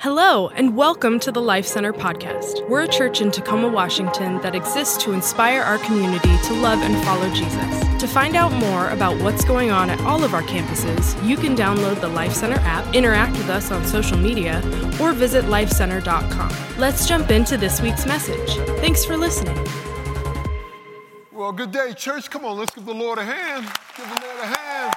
Hello, and welcome to the Life Center podcast. We're a church in Tacoma, Washington that exists to inspire our community to love and follow Jesus. To find out more about what's going on at all of our campuses, you can download the Life Center app, interact with us on social media, or visit lifecenter.com. Let's jump into this week's message. Thanks for listening. Well, good day, church. Come on, let's give the Lord a hand. Give the Lord a hand.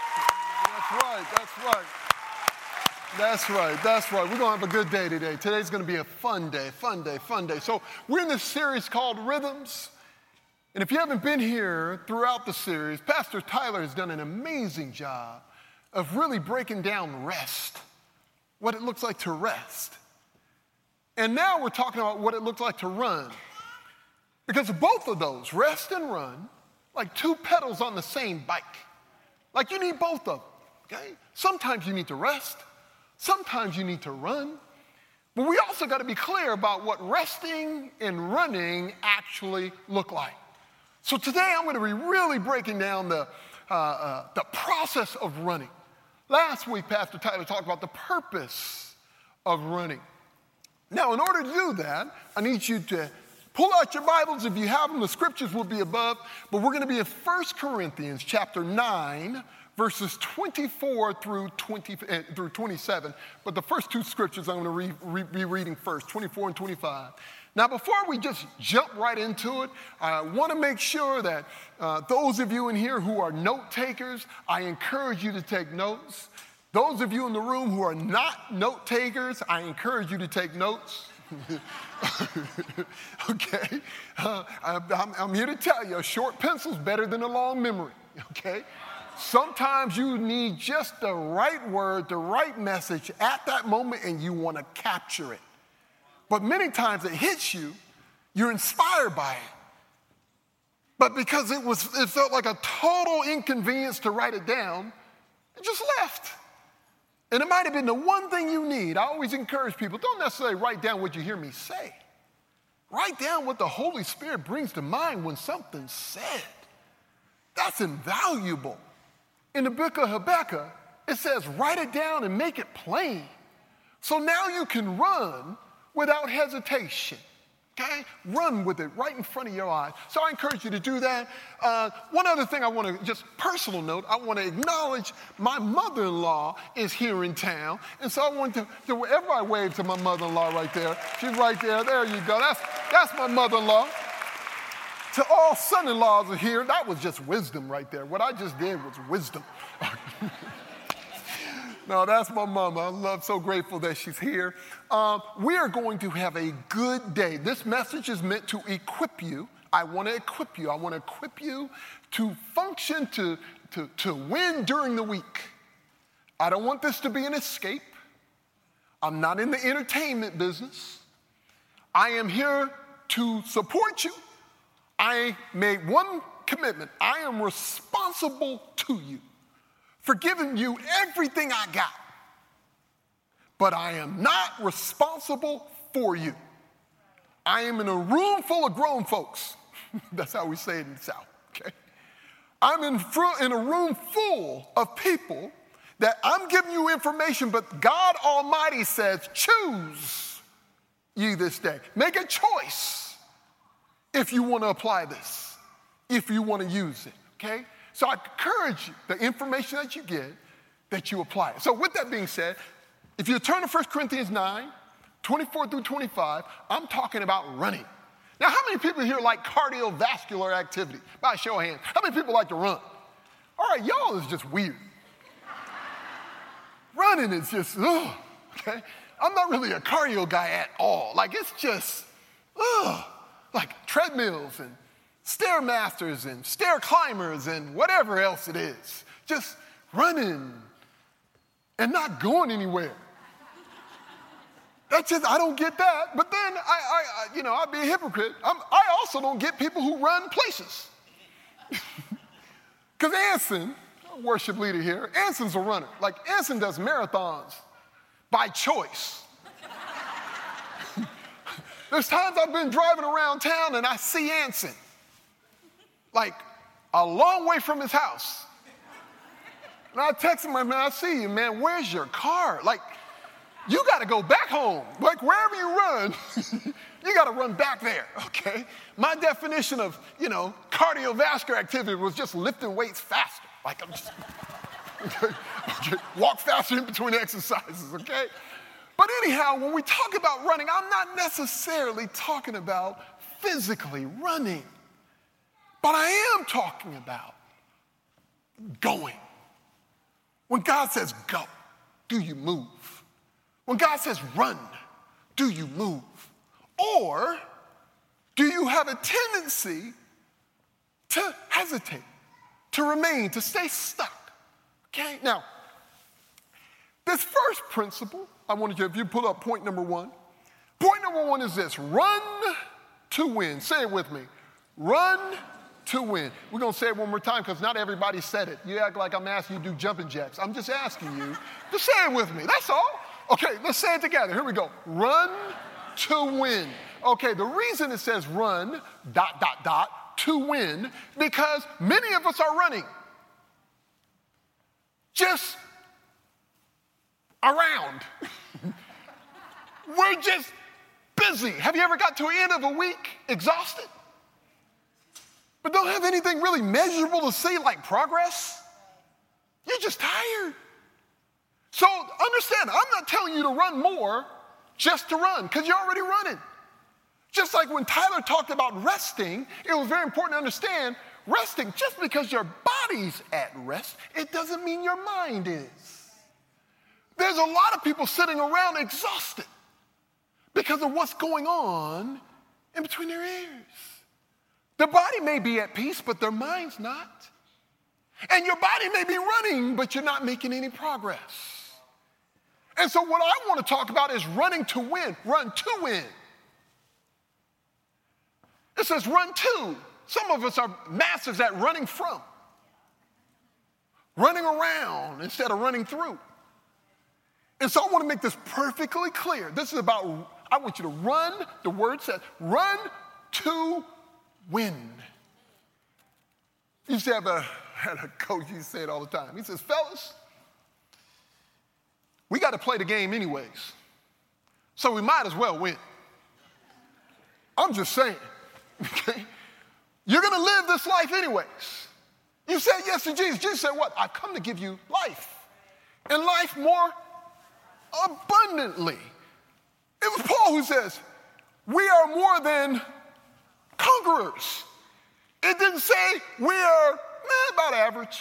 That's right. We're going to have a good day today. Today's going to be a fun day. So we're in this series called Rhythms. And if you haven't been here throughout the series, Pastor Tyler has done an amazing job of really breaking down rest, what it looks like to rest. And now we're talking about what it looks like to run. Because both of those, rest and run, like two pedals on the same bike. Like you need both of them, okay? Sometimes you need to rest. Sometimes you need to run. But we also got to be clear about what resting and running actually look like. So today I'm going to be really breaking down the process of running. Last week, Pastor Tyler talked about the purpose of running. Now, in order to do that, I need you to pull out your Bibles. If you have them, the scriptures will be above. But we're going to be in 1 Corinthians chapter 9, verses 24 through 27. But the first two scriptures I'm going to be reading first, 24 and 25. Now, before we just jump right into it, I want to make sure that those of you in here who are note takers, I encourage you to take notes. Those of you in the room who are not note takers, I encourage you to take notes. Okay? I'm here to tell you, a short pencil's better than a long memory, okay? Sometimes you need just the right word, the right message at that moment, and you want to capture it. But many times it hits you, you're inspired by it. But because it felt like a total inconvenience to write it down, it just left. And it might have been the one thing you need. I always encourage people, don't necessarily write down what you hear me say. Write down what the Holy Spirit brings to mind when something's said. That's invaluable. In the book of Habakkuk, it says, write it down and make it plain. So now you can run without hesitation, okay? Run with it right in front of your eyes. So I encourage you to do that. One other thing I want to, just personal note, I want to acknowledge my mother-in-law is here in town. And so I want to wherever I wave to my mother-in-law right there, she's right there, there you go. That's my mother-in-law. To all son-in-laws are here, that was just wisdom right there. What I just did was wisdom. No, that's my mama. I'm so grateful that she's here. We are going to have a good day. This message is meant to equip you. I want to equip you. I want to equip you to function, to win during the week. I don't want this to be an escape. I'm not in the entertainment business. I am here to support you. I made one commitment. I am responsible to you for giving you everything I got. But I am not responsible for you. I am in a room full of grown folks. That's how we say it in the South, okay? I'm in a room full of people that I'm giving you information, but God Almighty says, choose ye this day. Make a choice. If you want to apply this, if you want to use it, okay? So I encourage you, the information that you get, that you apply it. So with that being said, if you turn to 1 Corinthians 9, 24 through 25, I'm talking about running. Now, how many people here like cardiovascular activity? By a show of hands. How many people like to run? All right, y'all is just weird. Running is just, okay? I'm not really a cardio guy at all. Like, it's just, like treadmills and Stairmasters and stair climbers and whatever else it is. Just running and not going anywhere. That's just, I don't get that. But then, I'd be a hypocrite. I also don't get people who run places. Because Anson, worship leader here, Anson's a runner. Like, Anson does marathons by choice. There's times I've been driving around town and I see Anson, like a long way from his house. And I text him, man, I see you, man, where's your car? Like, you got to go back home. Like wherever you run, you got to run back there, okay? My definition of, cardiovascular activity was just lifting weights faster. Like I'm just, okay, walk faster in between exercises, okay? But anyhow, when we talk about running, I'm not necessarily talking about physically running, but I am talking about going. When God says go, do you move? When God says run, do you move? Or do you have a tendency to hesitate, to remain, to stay stuck? Okay, now, this first principle, I wanted you, if you pull up point number one. Point number one is this: run to win. Say it with me. Run to win. We're going to say it one more time because not everybody said it. You act like I'm asking you to do jumping jacks. I'm just asking you to say it with me. That's all. Okay, let's say it together. Here we go. Run to win. Okay, the reason it says run, ... to win, because many of us are running just around. We're just busy. Have you ever got to the end of a week exhausted, but don't have anything really measurable to see like progress? You're just tired. So understand, I'm not telling you to run more just to run, because you're already running. Just like when Tyler talked about resting, it was very important to understand resting, just because your body's at rest, it doesn't mean your mind is. There's a lot of people sitting around exhausted because of what's going on in between their ears. Their body may be at peace, but their mind's not. And your body may be running, but you're not making any progress. And so what I want to talk about is running to win, run to win. It says run to. Some of us are masters at running from, running around instead of running through. And so I want to make this perfectly clear. This is about, I want you to run, the word says, run to win. You used to have had a coach, he used to say it all the time. He says, fellas, we got to play the game anyways, so we might as well win. I'm just saying, okay? You're going to live this life anyways. You said yes to Jesus. Jesus said what? I've come to give you life, and life more abundantly. It was Paul who says, we are more than conquerors. It didn't say we are about average.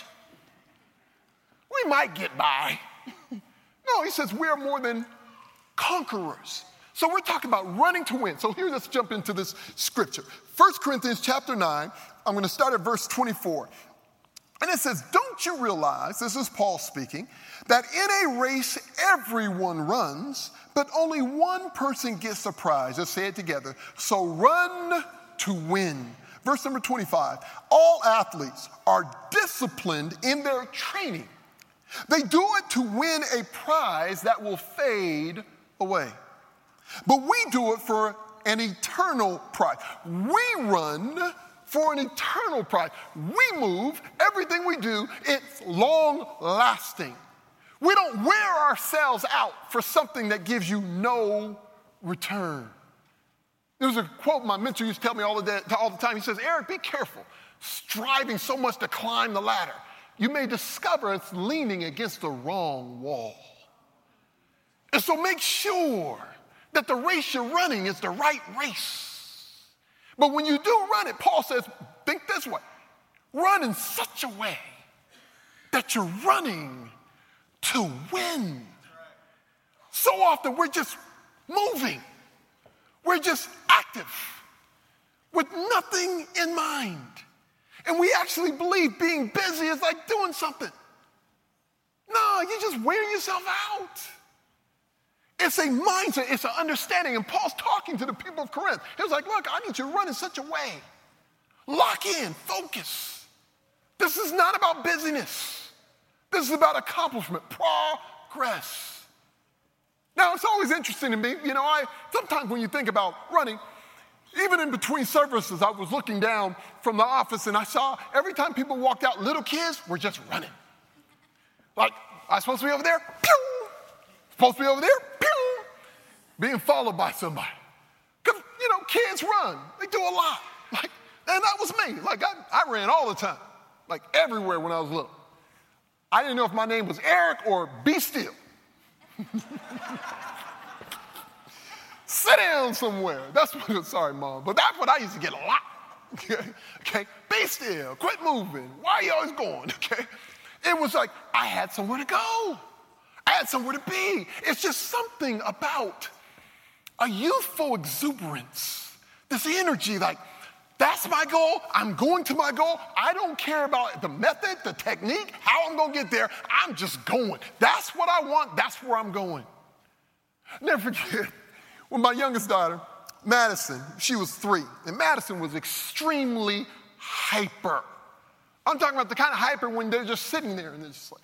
We might get by. No, he says we are more than conquerors. So we're talking about running to win. So here, let's jump into this scripture. 1 Corinthians chapter 9, I'm going to start at verse 24. And it says, don't you realize, this is Paul speaking, that in a race everyone runs, but only one person gets the prize. Let's say it together. So run to win. Verse number 25, all athletes are disciplined in their training. They do it to win a prize that will fade away. But we do it for an eternal prize. We run for an eternal prize. We move, everything we do, it's long lasting. We don't wear ourselves out for something that gives you no return. There's a quote my mentor used to tell me all the time. He says, Eric, be careful striving so much to climb the ladder. You may discover it's leaning against the wrong wall. And so make sure that the race you're running is the right race. But when you do run it, Paul says, think this way. Run in such a way that you're running to win. So often we're just moving. We're just active with nothing in mind. And we actually believe being busy is like doing something. No, you just wear yourself out. It's a mindset, it's an understanding. And Paul's talking to the people of Corinth. He was like, look, I need you to run in such a way. Lock in, focus. This is not about busyness. This is about accomplishment, progress. Now, it's always interesting to me, sometimes when you think about running, even in between services, I was looking down from the office and I saw every time people walked out, little kids were just running. Like, I'm supposed to be over there, pew, Supposed to be over there, pew, being followed by somebody. Because, kids run. They do a lot. And that was me. I ran all the time, everywhere when I was little. I didn't know if my name was Eric or Be Still. Sit down somewhere. Sorry, Mom, but that's what I used to get a lot. Okay? Be still. Quit moving. Why are you always going? Okay? It was like I had somewhere to go. I had somewhere to be. It's just something about a youthful exuberance. This energy, that's my goal. I'm going to my goal. I don't care about the method, the technique, how I'm going to get there. I'm just going. That's what I want. That's where I'm going. Never forget, when my youngest daughter, Madison, she was 3, and Madison was extremely hyper. I'm talking about the kind of hyper when they're just sitting there and they're just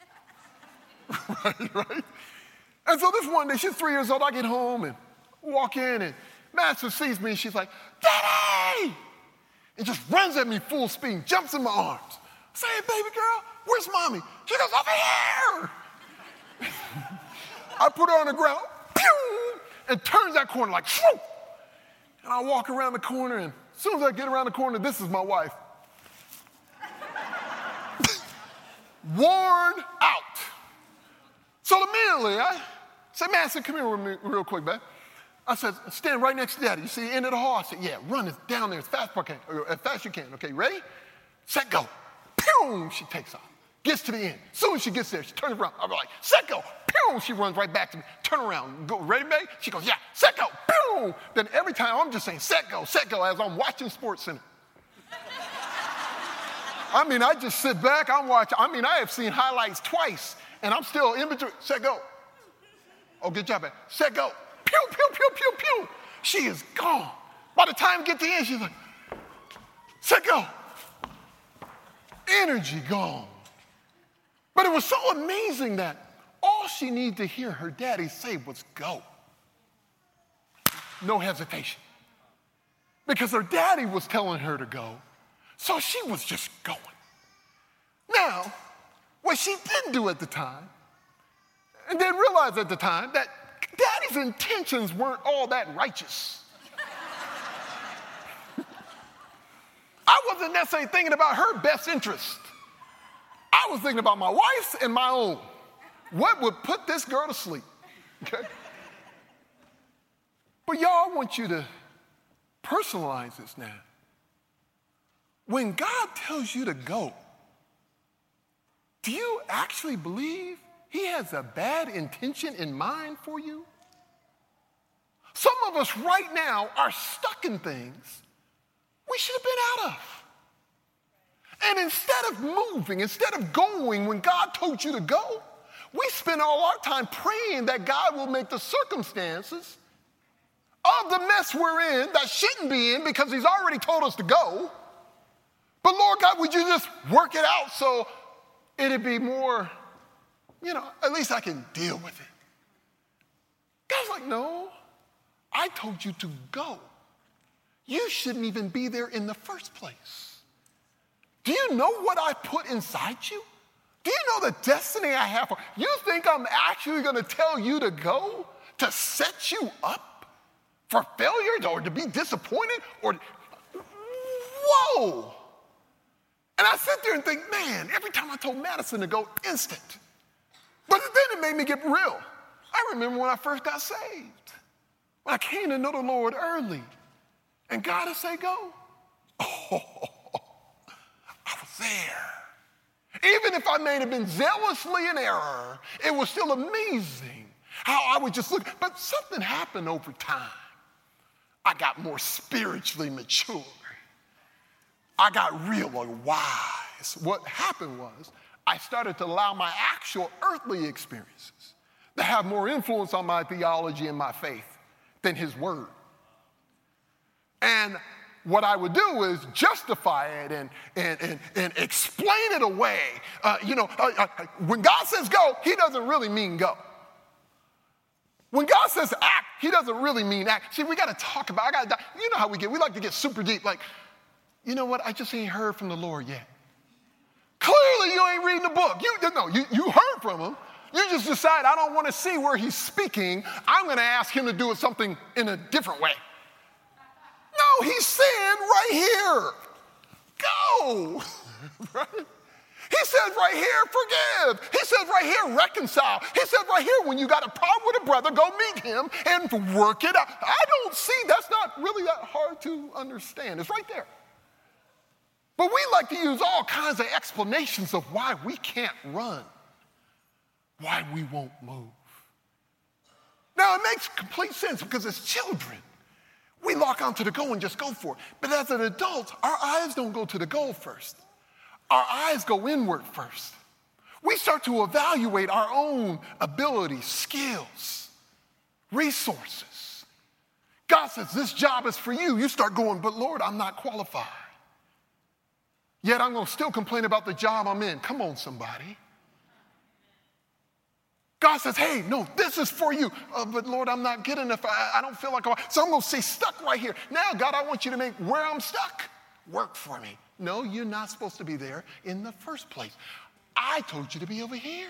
right? And so this one day, she's 3 years old, I get home and walk in and Madison sees me and she's like, Daddy! And just runs at me full speed, jumps in my arms. I say, hey, baby girl, where's Mommy? She goes, over here! I put her on the ground, pew, and turns that corner like, shoo! And I walk around the corner, and as soon as I get around the corner, this is my wife. Worn out. So immediately, I said, Madison, come here with me real quick, babe. I said, stand right next to Daddy. You see the end of the hall? I said, yeah, run down there as fast as you can. Okay, ready? Set, go. Pew! She takes off. Gets to the end. As soon as she gets there, she turns around. I'm like, set, go. Pew! She runs right back to me. Turn around. Go, ready, babe? She goes, yeah, set, go. Pew! Then every time I'm just saying, set, go, as I'm watching SportsCenter. I just sit back. I'm watching. I have seen highlights twice, and I'm still in between. Set, go. Oh, good job, babe. Set, go. Pew, pew, pew, pew, pew. She is gone. By the time we get to the end, she's like, set, go. Energy gone. But it was so amazing that all she needed to hear her daddy say was go. No hesitation. Because her daddy was telling her to go, so she was just going. Now, what she didn't do at the time, and didn't realize at the time, that Daddy's intentions weren't all that righteous. I wasn't necessarily thinking about her best interest. I was thinking about my wife's and my own. What would put this girl to sleep? Okay? But y'all, I want you to personalize this now. When God tells you to go, do you actually believe He has a bad intention in mind for you? Some of us right now are stuck in things we should have been out of. And instead of moving, instead of going when God told you to go, we spend all our time praying that God will make the circumstances of the mess we're in that shouldn't be in because He's already told us to go. But Lord God, would you just work it out so it'd be more, at least I can deal with it. God's like, no, I told you to go. You shouldn't even be there in the first place. Do you know what I put inside you? Do you know the destiny I have for you? You think I'm actually going to tell you to go to set you up for failure or to be disappointed? Whoa! And I sit there and think, man, every time I told Madison to go, instant. But then it made me get real. I remember when I first got saved. When I came to know the Lord early. And God would say, go. Oh, I was there. Even if I may have been zealously in error, it was still amazing how I would just look. But something happened over time. I got more spiritually mature. I got really wise. What happened was I started to allow my actual earthly experiences to have more influence on my theology and my faith than His word. And what I would do is justify it and explain it away. When God says go, He doesn't really mean go. When God says act, He doesn't really mean act. See, we got to talk about, you know how we like to get super deep. Like, you know what, I just ain't heard from the Lord yet. Clearly you ain't reading the book. You heard from Him, You just decide, I don't want to see where he's speaking. I'm going to ask him to do something in a different way. No, he's saying right here, go. Right? He says right here, forgive. He says right here, reconcile. He says right here, when you got a problem with a brother, go meet him and work it out. I don't see, that's not really that hard to understand. It's right there. But we like to use all kinds of explanations of why we can't run, why we won't move. Now, it makes complete sense because as children, we lock onto the goal and just go for it. But as an adult, our eyes don't go to the goal first. Our eyes go inward first. We start to evaluate our own abilities, skills, resources. God says, this job is for you. You start going, but Lord, I'm not qualified. Yet I'm going to still complain about the job I'm in. Come on, somebody. God says, hey, no, this is for you. But Lord, I'm not good enough. I don't feel like so I'm going to stay stuck right here. Now, God, I want you to make where I'm stuck work for me. No, you're not supposed to be there in the first place. I told you to be over here.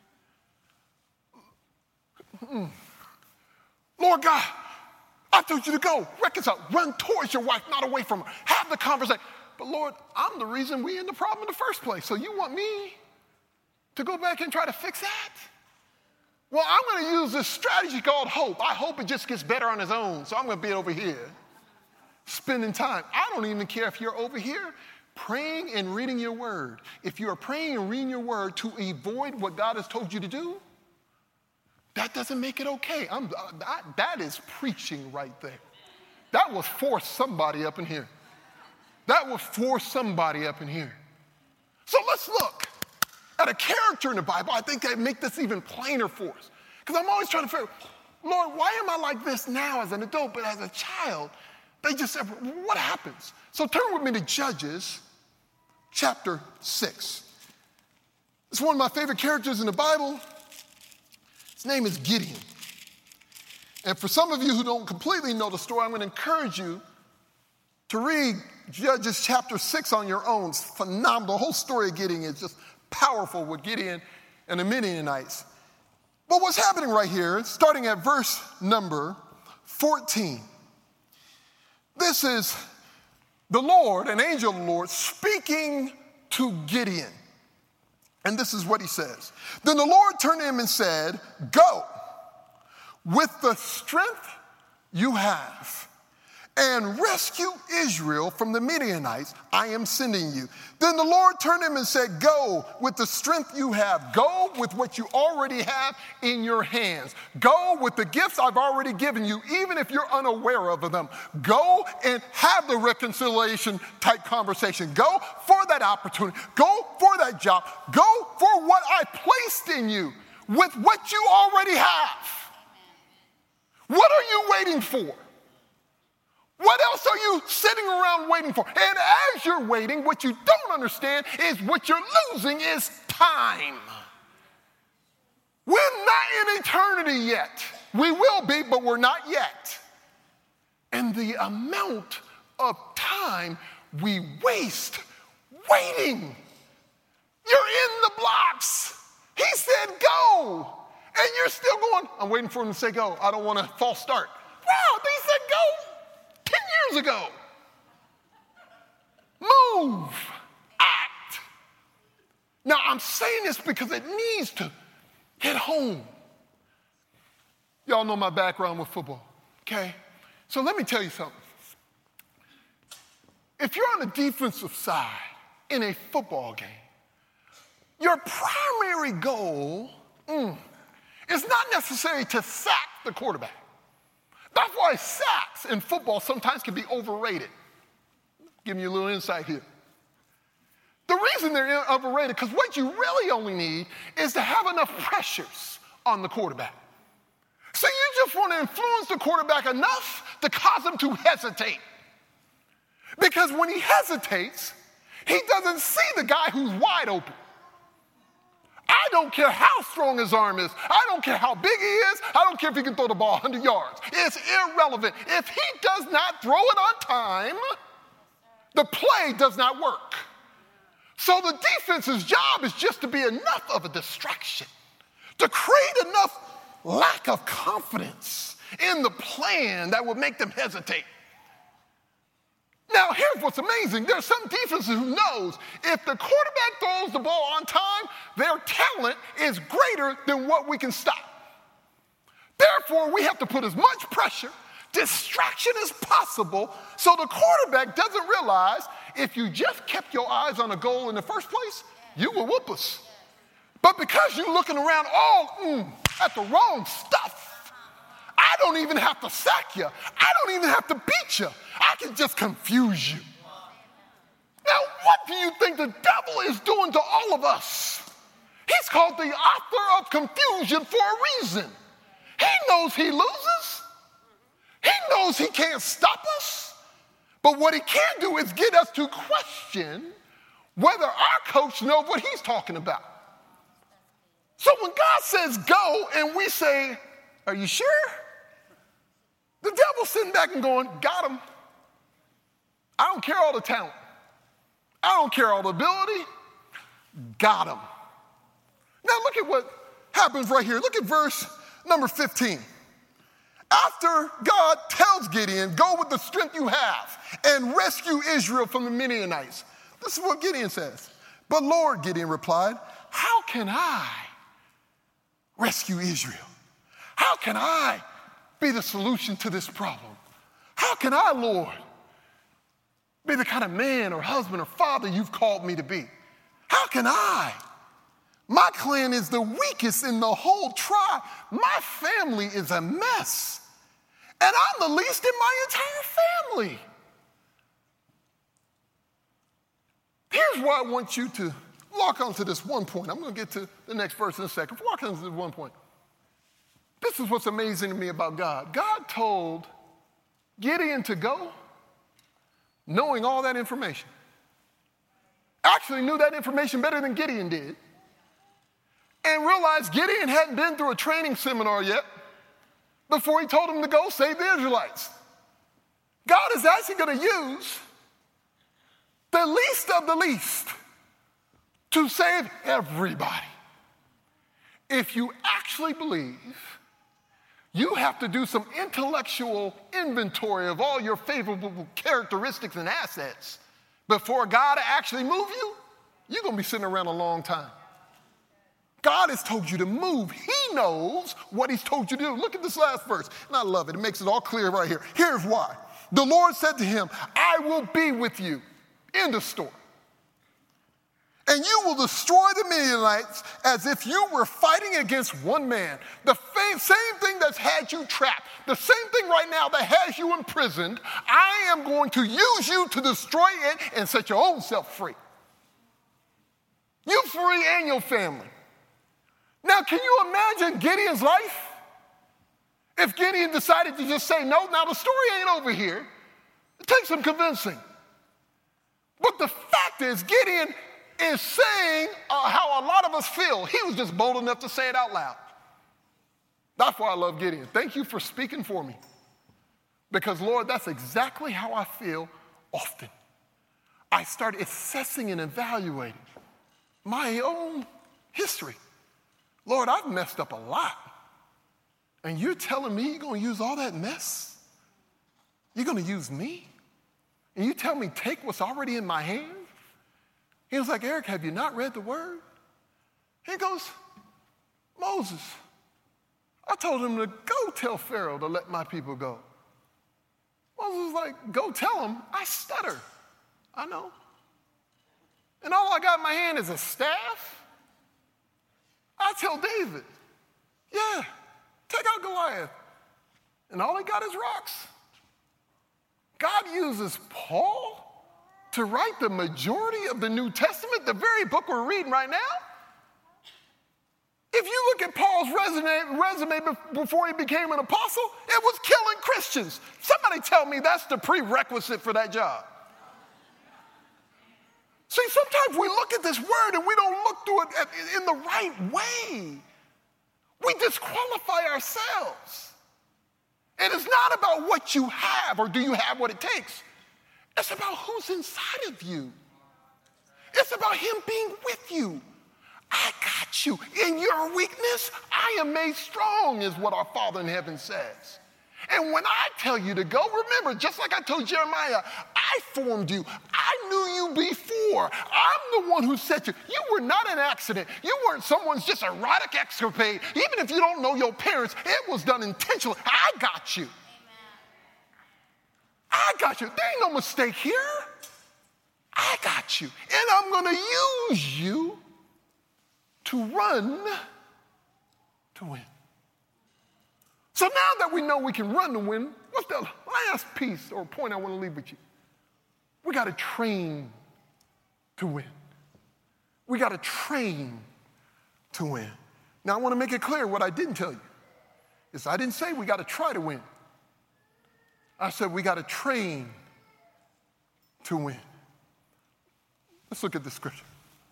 Lord God, I told you to go, reconcile, run towards your wife, not away from her. Have the conversation. But Lord, I'm the reason we're in the problem in the first place. So you want me to go back and try to fix that? Well, I'm going to use this strategy called hope. I hope it just gets better on its own. So I'm going to be over here spending time. I don't even care if you're over here praying and reading your word. If you're praying and reading your word to avoid what God has told you to do, that doesn't make it okay. That is preaching right there. That will force somebody up in here. That will force somebody up in here. So let's look at a character in the Bible. I think that make this even plainer for us. Because I'm always trying to figure, Lord, why am I like this now as an adult, but as a child, they just said, what happens? So turn with me to Judges chapter 6. It's one of my favorite characters in the Bible. His name is Gideon. And for some of you who don't completely know the story, I'm going to encourage you to read Judges chapter 6 on your own. It's phenomenal. The whole story of Gideon is just powerful with Gideon and the Midianites. But what's happening right here, starting at verse number 14. This is the Lord, an angel of the Lord, speaking to Gideon. And this is what he says. Then the Lord turned to him and said, go with the strength you have and rescue Israel from the Midianites. I am sending you. Then the Lord turned to him and said, go with the strength you have. Go with what you already have in your hands. Go with the gifts I've already given you, even if you're unaware of them. Go and have the reconciliation type conversation. Go for that opportunity. Go for that job. Go for what I placed in you with what you already have. What are you waiting for? What else are you sitting around waiting for? And as you're waiting, what you don't understand is what you're losing is time. We're not in eternity yet. We will be, but we're not yet. And the amount of time we waste waiting. You're in the blocks. He said go. And you're still going, I'm waiting for him to say go. I don't want a false start. Wow, he said go 10 years ago. Move. Act. Now, I'm saying this because it needs to hit home. Y'all know my background with football, okay? So let me tell you something. If you're on the defensive side in a football game, your primary goal is not necessarily to sack the quarterback. That's why sacks in football sometimes can be overrated. Giving you a little insight here. The reason they're overrated, because what you really only need is to have enough pressures on the quarterback. So you just want to influence the quarterback enough to cause him to hesitate. Because when he hesitates, he doesn't see the guy who's wide open. I don't care how strong his arm is. I don't care how big he is. I don't care if he can throw the ball 100 yards. It's irrelevant. If he does not throw it on time, the play does not work. So the defense's job is just to be enough of a distraction to create enough lack of confidence in the plan that would make them hesitate. Now, here's what's amazing. There's some defenses who knows if the quarterback throws the ball on time, their talent is greater than what we can stop. Therefore, we have to put as much pressure, distraction as possible so the quarterback doesn't realize if you just kept your eyes on a goal in the first place, you will whoop us. But because you're looking around at the wrong stuff, I don't even have to sack you. I don't even have to beat you. I can just confuse you. Now, what do you think the devil is doing to all of us? He's called the author of confusion for a reason. He knows he loses. He knows he can't stop us. But what he can do is get us to question whether our coach knows what he's talking about. So when God says go and we say, are you sure? The devil's sitting back and going, got him. I don't care all the talent. I don't care all the ability. Got him. Now look at what happens right here. Look at verse number 15. After God tells Gideon, go with the strength you have and rescue Israel from the Midianites. This is what Gideon says. But Lord, Gideon replied, how can I rescue Israel? How can I be the solution to this problem? How can I, Lord, be the kind of man or husband or father you've called me to be? How can I? My clan is the weakest in the whole tribe. My family is a mess. And I'm the least in my entire family. Here's why I want you to lock onto this one point. I'm going to get to the next verse in a second. Lock onto this one point. This is what's amazing to me about God. God told Gideon to go knowing all that information. Actually knew that information better than Gideon did. And realized Gideon hadn't been through a training seminar yet before he told him to go save the Israelites. God is actually going to use the least of the least to save everybody. If you actually believe, you have to do some intellectual inventory of all your favorable characteristics and assets before God actually move you, you're going to be sitting around a long time. God has told you to move. He knows what he's told you to do. Look at this last verse, and I love it. It makes it all clear right here. Here's why. The Lord said to him, I will be with you. End of story. And you will destroy the Midianites as if you were fighting against one man. The same thing that's had you trapped, the same thing right now that has you imprisoned, I am going to use you to destroy it and set your own self free. You free and your family. Now, can you imagine Gideon's life? If Gideon decided to just say, no, now the story ain't over here. It takes some convincing. But the fact is, Gideon is saying how a lot of us feel. He was just bold enough to say it out loud. That's why I love Gideon. Thank you for speaking for me. Because, Lord, that's exactly how I feel often. I start assessing and evaluating my own history. Lord, I've messed up a lot. And you're telling me you're going to use all that mess? You're going to use me? And you tell me take what's already in my hand? He was like, Eric, have you not read the word? He goes, Moses, I told him to go tell Pharaoh to let my people go. Moses was like, go tell him I stutter. I know. And all I got in my hand is a staff. I tell David, yeah, take out Goliath. And all he got is rocks. God uses Paul to write the majority of the New Testament, the very book we're reading right now. If you look at Paul's resume before he became an apostle, it was killing Christians. Somebody tell me that's the prerequisite for that job. See, sometimes we look at this word and we don't look through it in the right way. We disqualify ourselves. It is not about what you have or do you have what it takes. It's about who's inside of you. It's about him being with you. I got got you. In your weakness, I am made strong, is what our Father in heaven says. And when I tell you to go, remember, just like I told Jeremiah, I formed you. I knew you before. I'm the one who set you. You were not an accident. You weren't someone's just erotic escapade. Even if you don't know your parents, it was done intentionally. I got you. Amen. I got you. There ain't no mistake here. I got you. And I'm going to use you to run to win. So now that we know we can run to win, what's the last piece or point I want to leave with you? We got to train to win. We got to train to win. Now, I want to make it clear what I didn't tell you is I didn't say we got to try to win. I said we got to train to win. Let's look at the scripture.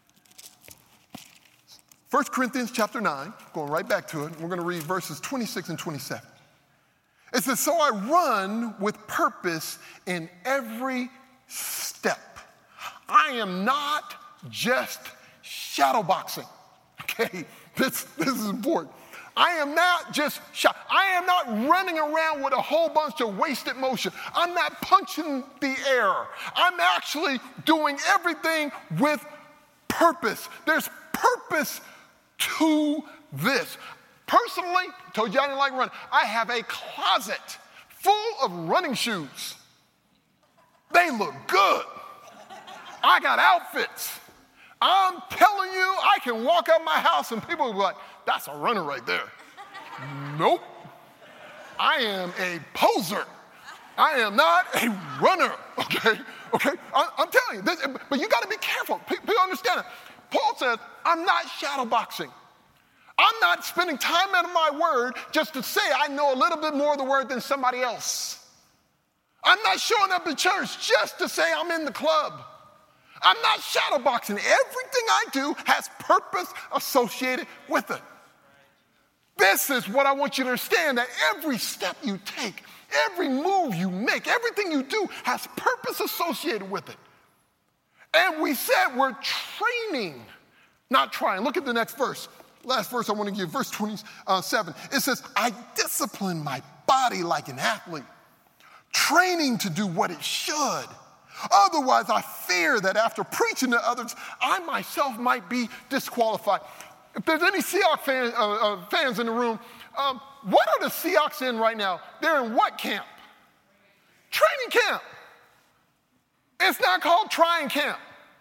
1 Corinthians chapter 9, going right back to it. We're going to read verses 26 and 27. It says, so I run with purpose in every step. I am not just shadowboxing. Okay, this is important. I am not just I am not running around with a whole bunch of wasted motion. I'm not punching the air. I'm actually doing everything with purpose. There's purpose to this. Personally, told you I didn't like running. I have a closet full of running shoes. They look good. I got outfits. I'm telling you, I can walk out my house and people will be like, that's a runner right there. Nope. I am a poser. I am not a runner, okay? I'm telling you, this, but you got to be careful. People understand it. Paul says, I'm not shadowboxing. I'm not spending time out of my word just to say I know a little bit more of the word than somebody else. I'm not showing up at church just to say I'm in the club. I'm not shadowboxing. Everything I do has purpose associated with it. This is what I want you to understand, that every step you take, every move you make, everything you do has purpose associated with it. And we said we're training, not trying. Look at the next verse. Last verse I want to give, verse 27. It says, I discipline my body like an athlete, training to do what it should. Otherwise, I fear that after preaching to others, I myself might be disqualified. If there's any Seahawks fans in the room, what are the Seahawks in right now? They're in what camp? Training camp. It's not called trying camp.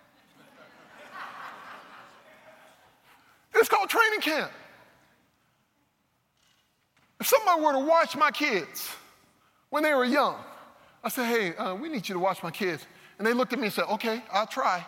It's called training camp. If somebody were to watch my kids when they were young, I said, hey, we need you to watch my kids. And they looked at me and said, okay, I'll try.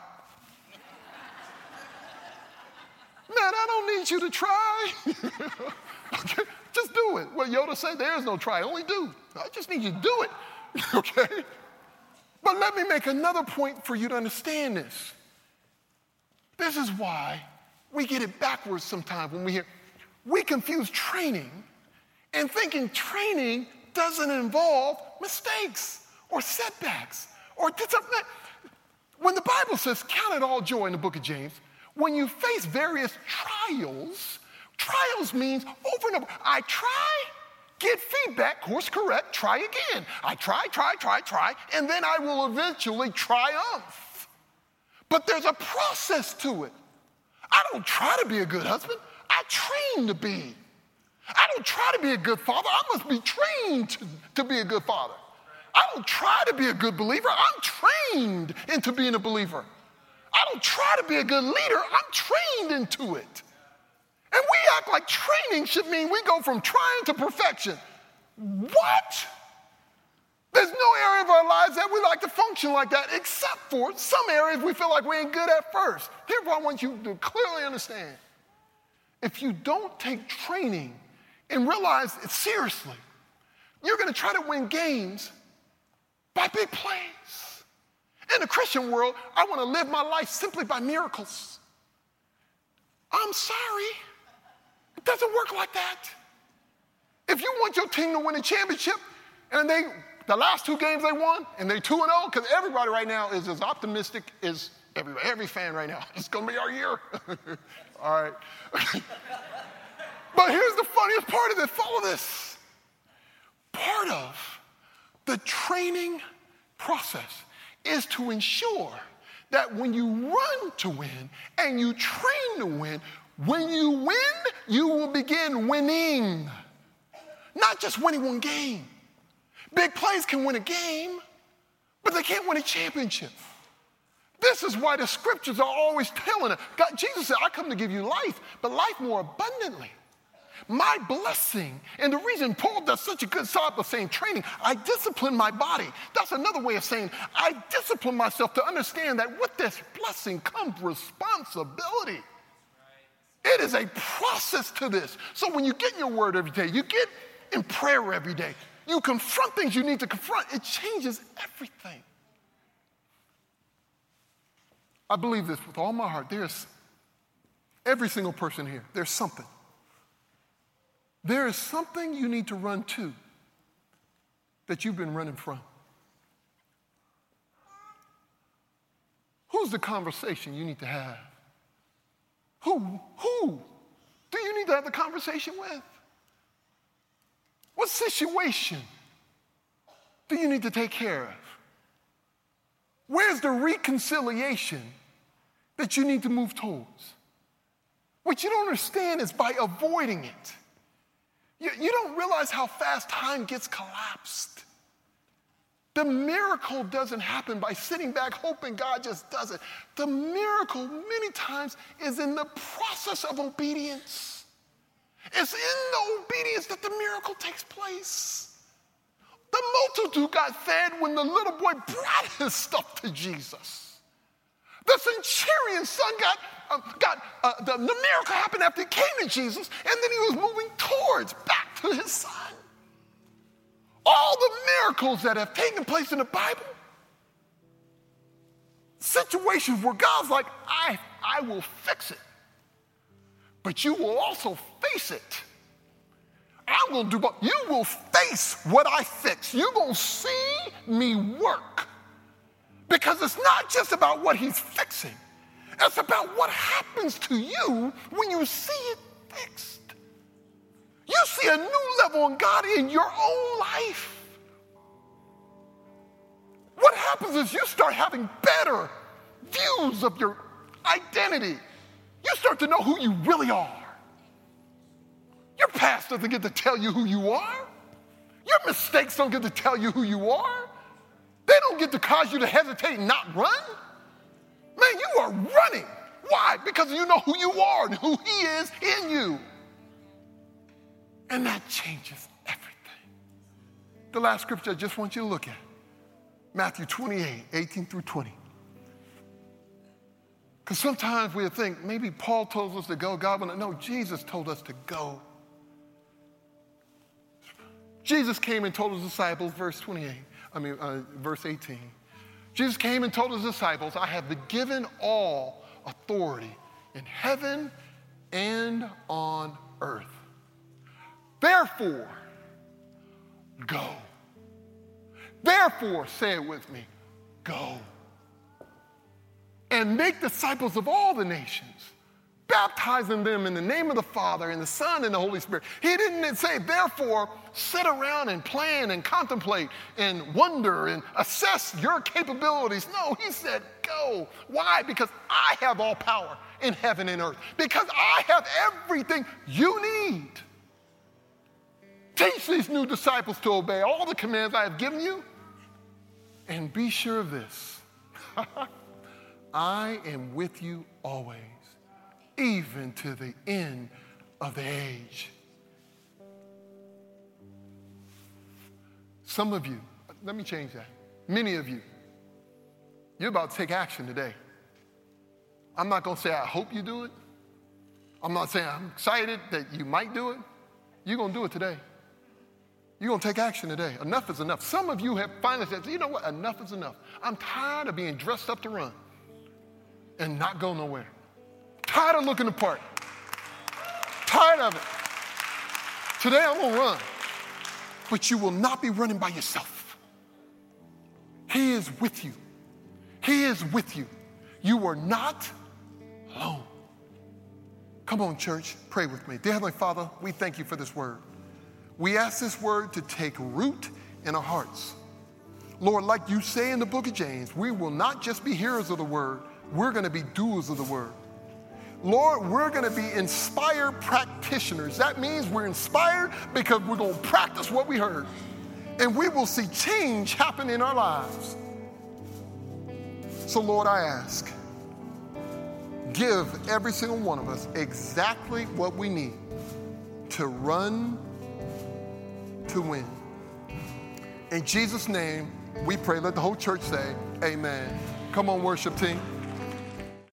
Man, I don't need you to try. Okay, just do it. What Yoda said, there is no try, only do. I just need you to do it, okay? But let me make another point for you to understand this. This is why we get it backwards sometimes when we confuse training and thinking training doesn't involve mistakes or setbacks or disappointment. When the Bible says, count it all joy in the book of James, when you face various trials means over and over. I try, get feedback, course correct, try again. I try, and then I will eventually triumph. But there's a process to it. I don't try to be a good husband. I train to be. I don't try to be a good father. I must be trained to be a good father. I don't try to be a good believer. I'm trained into being a believer. I don't try to be a good leader. I'm trained into it. And we act like training should mean we go from trying to perfection. What? There's no area of our lives that we like to function like that, except for some areas we feel like we ain't good at first. Here's what I want you to clearly understand. If you don't take training and realize it seriously, you're going to try to win games by big plays. In the Christian world, I want to live my life simply by miracles. I'm sorry. It doesn't work like that. If you want your team to win a championship, and the last two games they won, and they're 2-0, because everybody right now is as optimistic as every fan right now. It's going to be our year. All right. But here's the funniest part of it. Follow this. Part of the training process is to ensure that when you run to win and you train to win, when you win, you will begin winning. Not just winning one game. Big plays can win a game, but they can't win a championship. This is why the scriptures are always telling us. God, Jesus said, I come to give you life, but life more abundantly. My blessing, and the reason Paul does such a good job of saying training, I discipline my body. That's another way of saying I discipline myself to understand that with this blessing comes responsibility. It is a process to this. So when you get in your word every day, you get in prayer every day, you confront things you need to confront, it changes everything. I believe this with all my heart. There's every single person here, there's something. There is something you need to run to that you've been running from. Who's the conversation you need to have? Who do you need to have the conversation with? What situation do you need to take care of? Where's the reconciliation that you need to move towards? What you don't understand is by avoiding it. You don't realize how fast time gets collapsed. The miracle doesn't happen by sitting back hoping God just does it. The miracle many times is in the process of obedience. It's in the obedience that the miracle takes place. The multitude got fed when the little boy brought his stuff to Jesus. The centurion's son the miracle happened after he came to Jesus, and then he was moving towards back to his son. All the miracles that have taken place in the Bible, situations where God's like, I will fix it, but you will also face it. I'm going to do both. You will face what I fix. You're going to see me work. Because it's not just about what he's fixing. It's about what happens to you when you see it fixed. You see a new level in God in your own life. What happens is you start having better views of your identity. You start to know who you really are. Your past doesn't get to tell you who you are. Your mistakes don't get to tell you who you are. They don't get to cause you to hesitate and not run. Man, you are running. Why? Because you know who you are and who he is in you. And that changes everything. The last scripture I just want you to look at, Matthew 28, 18 through 20. Because sometimes we think maybe Paul told us to go, God wouldn't. No, Jesus told us to go. Jesus came and told his disciples, verse 18. Jesus came and told his disciples, I have been given all authority in heaven and on earth. Therefore, go. Therefore, say it with me, go. And make disciples of all the nations, baptizing them in the name of the Father and the Son and the Holy Spirit. He didn't say, therefore, sit around and plan and contemplate and wonder and assess your capabilities. No, he said, go. Why? Because I have all power in heaven and earth. Because I have everything you need. Teach these new disciples to obey all the commands I have given you. And be sure of this. I am with you always, even to the end of the age. Some of you, let me change that. Many of you, you're about to take action today. I'm not going to say I hope you do it. I'm not saying I'm excited that you might do it. You're going to do it today. You're going to take action today. Enough is enough. Some of you have finally said, you know what? Enough is enough. I'm tired of being dressed up to run and not go nowhere. Tired of looking the part. Tired of it. Today I'm going to run. But you will not be running by yourself. He is with you. He is with you. You are not alone. Come on, church, pray with me. Dear Heavenly Father, we thank you for this word. We ask this word to take root in our hearts. Lord, like you say in the book of James, we will not just be hearers of the word, we're going to be doers of the word. Lord, we're going to be inspired practitioners. That means we're inspired because we're going to practice what we heard. And we will see change happen in our lives. So, Lord, I ask, give every single one of us exactly what we need to run, to win. In Jesus' name, we pray. Let the whole church say, amen. Come on, worship team.